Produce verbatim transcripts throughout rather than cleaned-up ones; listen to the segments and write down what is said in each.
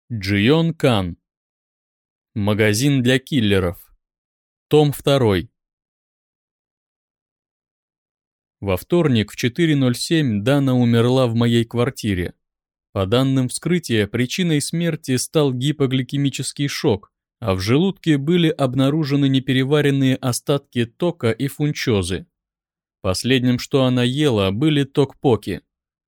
Джион Кан. Магазин для киллеров. Том второй. Во вторник в четыре ноль семь Дана умерла в моей квартире. По данным вскрытия, причиной смерти стал гипогликемический шок, а в желудке были обнаружены непереваренные остатки тока и фунчозы. Последним, что она ела, были токпоки.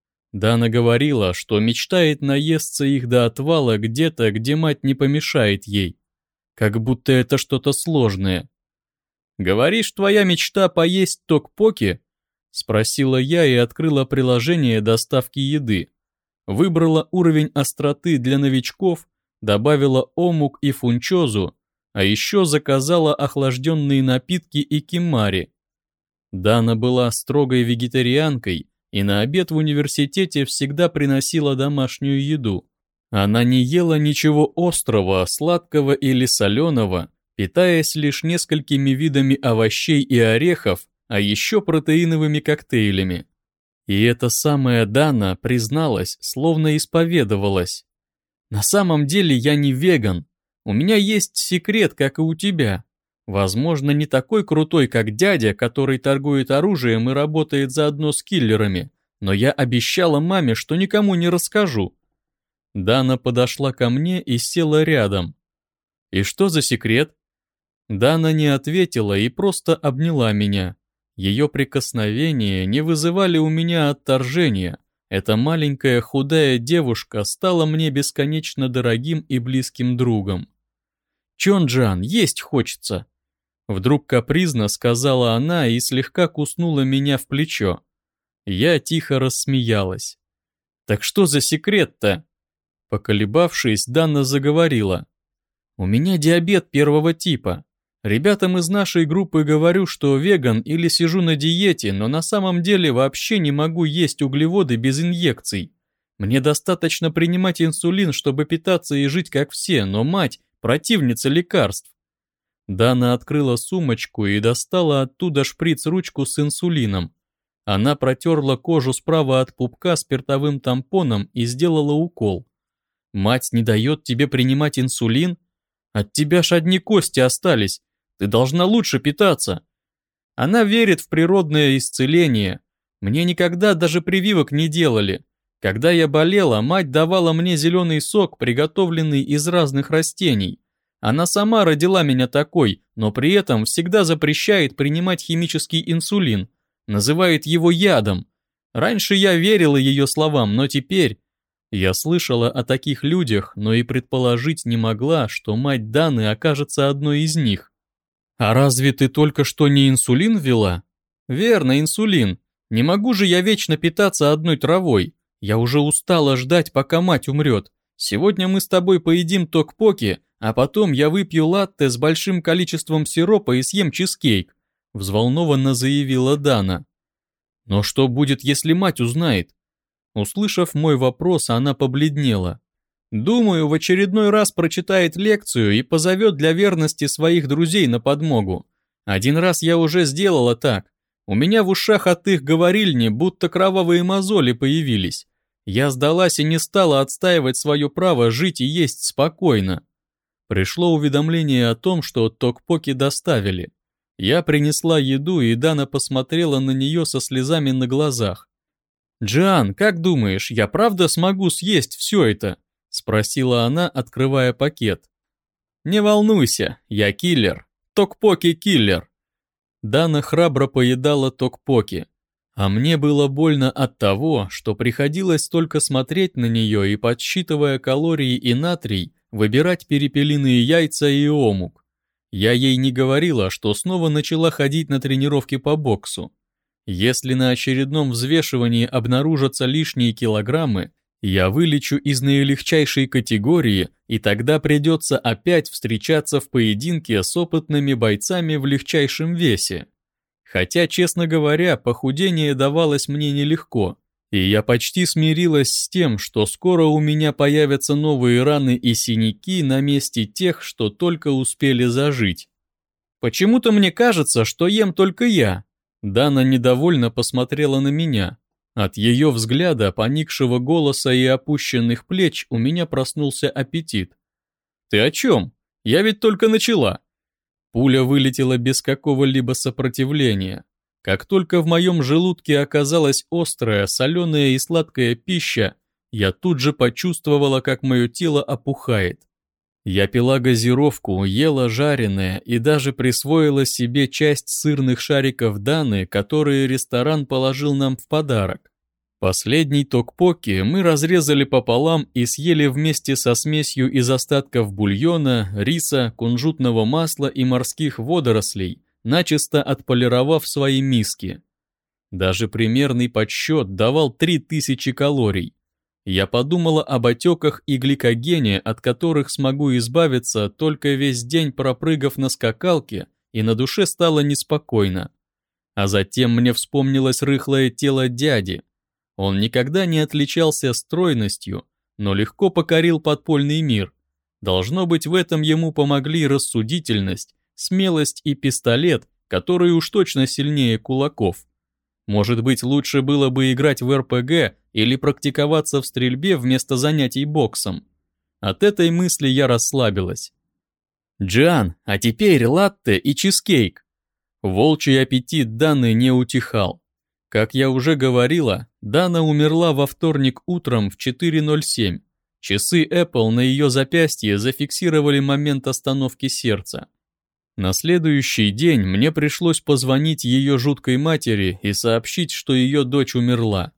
Дана говорила, что мечтает наесться их до отвала где-то, где мать не помешает ей. Как будто это что-то сложное. «Говоришь, твоя мечта поесть токпоки?» — спросила я и открыла приложение доставки еды. Выбрала уровень остроты для новичков, добавила омук и фунчозу, а еще заказала охлажденные напитки и кимари. Дана была строгой вегетарианкой и на обед в университете всегда приносила домашнюю еду. Она не ела ничего острого, сладкого или соленого, питаясь лишь несколькими видами овощей и орехов, а еще протеиновыми коктейлями. И эта самая Дана призналась, словно исповедовалась. «На самом деле я не веган. У меня есть секрет, как и у тебя. Возможно, не такой крутой, как дядя, который торгует оружием и работает заодно с киллерами, но я обещала маме, что никому не расскажу». Дана подошла ко мне и села рядом. «И что за секрет?» Дана не ответила и просто обняла меня. Ее прикосновения не вызывали у меня отторжения. Эта маленькая худая девушка стала мне бесконечно дорогим и близким другом. «Чон-джан, есть хочется!» Вдруг капризно сказала она и слегка куснула меня в плечо. Я тихо рассмеялась. «Так что за секрет-то?» Поколебавшись, Дана заговорила. «У меня диабет первого типа. Ребятам из нашей группы говорю, что веган или сижу на диете, но на самом деле вообще не могу есть углеводы без инъекций. Мне достаточно принимать инсулин, чтобы питаться и жить как все, но мать – противница лекарств». Дана открыла сумочку и достала оттуда шприц-ручку с инсулином. Она протерла кожу справа от пупка спиртовым тампоном и сделала укол. «Мать не дает тебе принимать инсулин? От тебя ж одни кости остались. Ты должна лучше питаться». Она верит в природное исцеление. Мне никогда даже прививок не делали. Когда я болела, мать давала мне зеленый сок, приготовленный из разных растений. Она сама родила меня такой, но при этом всегда запрещает принимать химический инсулин, называет его ядом. Раньше я верила ее словам, но теперь... Я слышала о таких людях, но и предположить не могла, что мать Даны окажется одной из них. «А разве ты только что не инсулин ввела?» «Верно, инсулин. Не могу же я вечно питаться одной травой. Я уже устала ждать, пока мать умрет. Сегодня мы с тобой поедим токпоки, а потом я выпью латте с большим количеством сиропа и съем чизкейк», взволнованно заявила Дана. «Но что будет, если мать узнает?» Услышав мой вопрос, она побледнела. «Думаю, в очередной раз прочитает лекцию и позовет для верности своих друзей на подмогу. Один раз я уже сделала так. У меня в ушах от их говорильни будто кровавые мозоли появились. Я сдалась и не стала отстаивать свое право жить и есть спокойно». Пришло уведомление о том, что токпоки доставили. Я принесла еду, и Дана посмотрела на нее со слезами на глазах. «Джиан, как думаешь, я правда смогу съесть все это?» — спросила она, открывая пакет. «Не волнуйся, я киллер. Токпоки-киллер». Дана храбро поедала токпоки, а мне было больно от того, что приходилось только смотреть на нее и, подсчитывая калории и натрий, выбирать перепелиные яйца и омук. Я ей не говорила, что снова начала ходить на тренировки по боксу. Если на очередном взвешивании обнаружатся лишние килограммы, я вылечу из наилегчайшей категории, и тогда придется опять встречаться в поединке с опытными бойцами в легчайшем весе. Хотя, честно говоря, похудение давалось мне нелегко, и я почти смирилась с тем, что скоро у меня появятся новые раны и синяки на месте тех, что только успели зажить. «Почему-то мне кажется, что ем только я». Дана недовольно посмотрела на меня. От ее взгляда, поникшего голоса и опущенных плеч у меня проснулся аппетит. «Ты о чем? Я ведь только начала!» Пуля вылетела без какого-либо сопротивления. Как только в моем желудке оказалась острая, соленая и сладкая пища, я тут же почувствовала, как мое тело опухает. Я пила газировку, ела жареное и даже присвоила себе часть сырных шариков Даны, которые ресторан положил нам в подарок. Последний токпоки мы разрезали пополам и съели вместе со смесью из остатков бульона, риса, кунжутного масла и морских водорослей, начисто отполировав свои миски. Даже примерный подсчет давал три тысячи калорий. Я подумала об отеках и гликогене, от которых смогу избавиться, только весь день пропрыгав на скакалке, и на душе стало неспокойно. А затем мне вспомнилось рыхлое тело дяди. Он никогда не отличался стройностью, но легко покорил подпольный мир. Должно быть, в этом ему помогли рассудительность, смелость и пистолет, который уж точно сильнее кулаков. Может быть, лучше было бы играть в эр пэ гэ или практиковаться в стрельбе вместо занятий боксом. От этой мысли я расслабилась. «Джиан, а теперь латте и чизкейк!» Волчий аппетит Даны не утихал. Как я уже говорила, Дана умерла во вторник утром в четыре ноль семь. Часы Apple на ее запястье зафиксировали момент остановки сердца. На следующий день мне пришлось позвонить ее жуткой матери и сообщить, что ее дочь умерла.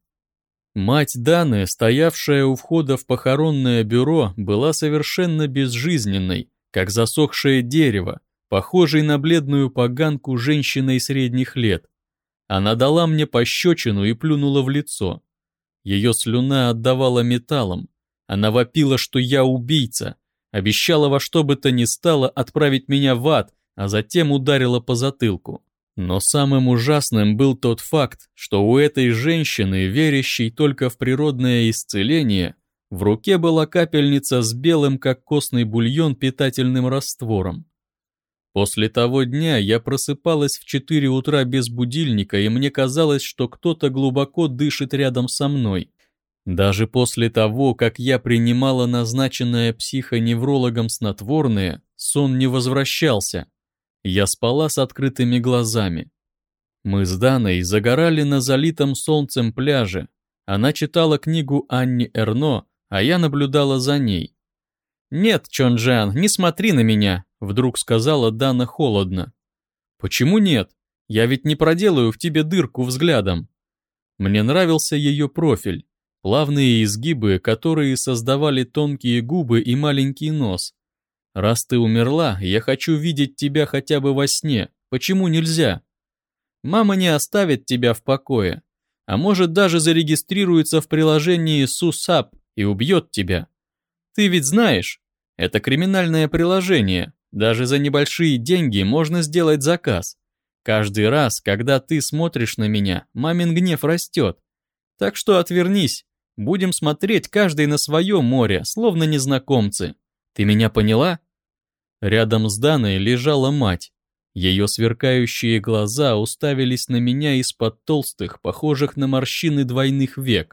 Мать Даны, стоявшая у входа в похоронное бюро, была совершенно безжизненной, как засохшее дерево, похожей на бледную поганку женщиной средних лет. Она дала мне пощечину и плюнула в лицо. Ее слюна отдавала металлом. Она вопила, что я убийца, обещала во что бы то ни стало отправить меня в ад, а затем ударила по затылку. Но самым ужасным был тот факт, что у этой женщины, верящей только в природное исцеление, в руке была капельница с белым, как костный бульон, питательным раствором. После того дня я просыпалась в четыре утра без будильника, и мне казалось, что кто-то глубоко дышит рядом со мной. Даже после того, как я принимала назначенное психоневрологом снотворное, сон не возвращался. Я спала с открытыми глазами. Мы с Даной загорали на залитом солнцем пляже. Она читала книгу Анни Эрно, а я наблюдала за ней. «Нет, Чонджиан, не смотри на меня», — вдруг сказала Дана холодно. «Почему нет? Я ведь не проделаю в тебе дырку взглядом». Мне нравился ее профиль, плавные изгибы, которые создавали тонкие губы и маленький нос. «Раз ты умерла, я хочу видеть тебя хотя бы во сне. Почему нельзя? Мама не оставит тебя в покое, а может даже зарегистрируется в приложении сусап и убьет тебя. Ты ведь знаешь, это криминальное приложение, даже за небольшие деньги можно сделать заказ. Каждый раз, когда ты смотришь на меня, мамин гнев растет. Так что отвернись, будем смотреть каждый на свое море, словно незнакомцы. Ты меня поняла?» Рядом с Даной лежала мать. Ее сверкающие глаза уставились на меня из-под толстых, похожих на морщины двойных век.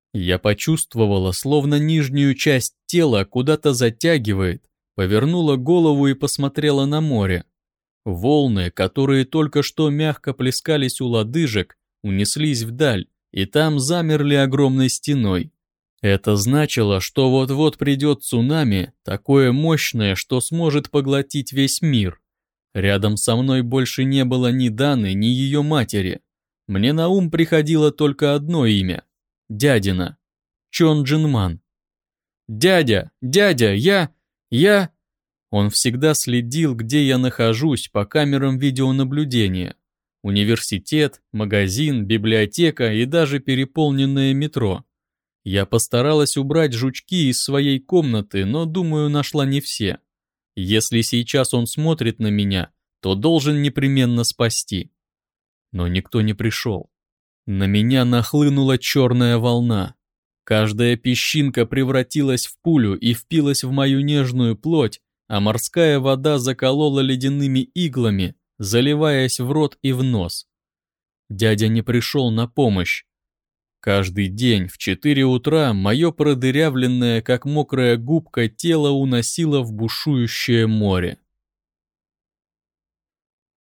Я почувствовала, словно нижнюю часть тела куда-то затягивает, повернула голову и посмотрела на море. Волны, которые только что мягко плескались у лодыжек, унеслись вдаль, и там замерли огромной стеной. Это значило, что вот-вот придет цунами, такое мощное, что сможет поглотить весь мир. Рядом со мной больше не было ни Даны, ни ее матери. Мне на ум приходило только одно имя — дядина, Чон Джинман. «Дядя, дядя, я, я...» Он всегда следил, где я нахожусь, по камерам видеонаблюдения. Университет, магазин, библиотека и даже переполненное метро. Я постаралась убрать жучки из своей комнаты, но, думаю, нашла не все. Если сейчас он смотрит на меня, то должен непременно спасти. Но никто не пришел. На меня нахлынула черная волна. Каждая песчинка превратилась в пулю и впилась в мою нежную плоть, а морская вода заколола ледяными иглами, заливаясь в рот и в нос. Дядя не пришел на помощь. Каждый день в четыре утра мое продырявленное, как мокрая губка, тело уносило в бушующее море.